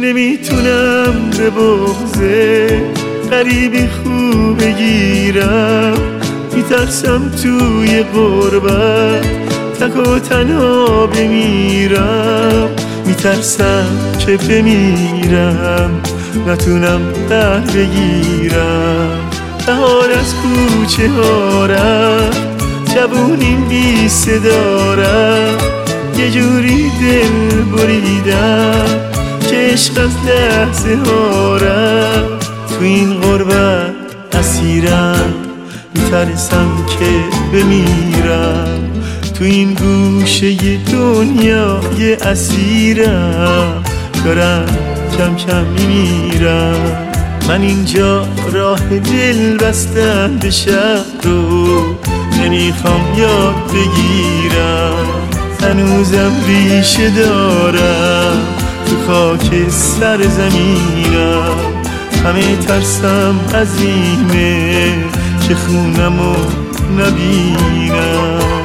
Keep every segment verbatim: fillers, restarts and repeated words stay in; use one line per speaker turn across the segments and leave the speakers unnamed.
نمیتونم به بغضه غریبی خوب بگیرم، میترسم توی غربت تک و تنها بمیرم، میترسم که بمیرم نتونم در بگیرم. بهار از کوچه ها رفت، جوونیم بی صدا رفت، یه جوری دل بریدم که عشق از لحظه ها رفت. تو این غربت اسیرم، میترسم که بمیرم، تو این گوشه دنیای اسیرم، دارم کم کم میمیرم. من اینجا راه دل بستم به شهر رو نمیخوام یاد بگیرم، هنوزم ریشه دارم تو خاک سر زمینم. همه ترسم از اینه که خونمو نبینم.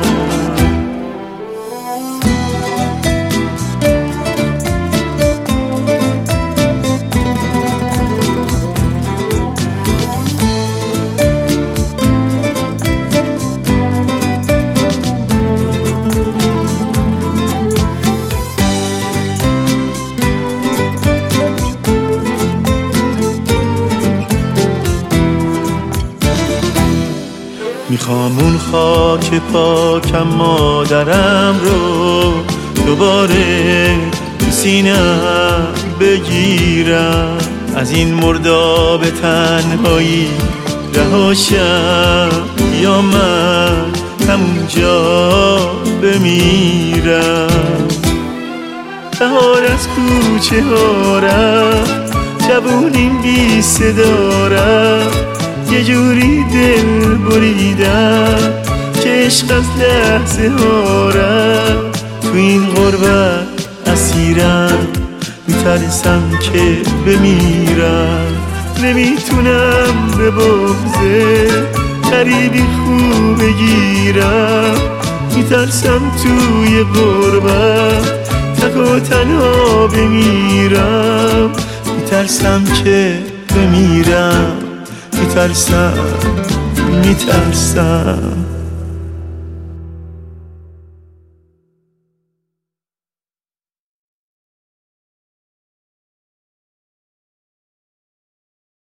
میخوام اون خاک پاکم مادرم رو دوباره تو سینم بگیرم، از این مرداب تنهایی رهاشم یا من همونجا بمیرم. بهار از کوچه ها رفت، جوونیم بی صدا رفت، یه جوری دل بریدم که عشق از لحظه ها رفت. تو این غربت اسیرم، میترسم که بمیرم، نمیتونم به بغضه غریبی خوب بگیرم، میترسم توی غربت تک و تنها بمیرم، میترسم که بمیرم، میترسم میترسم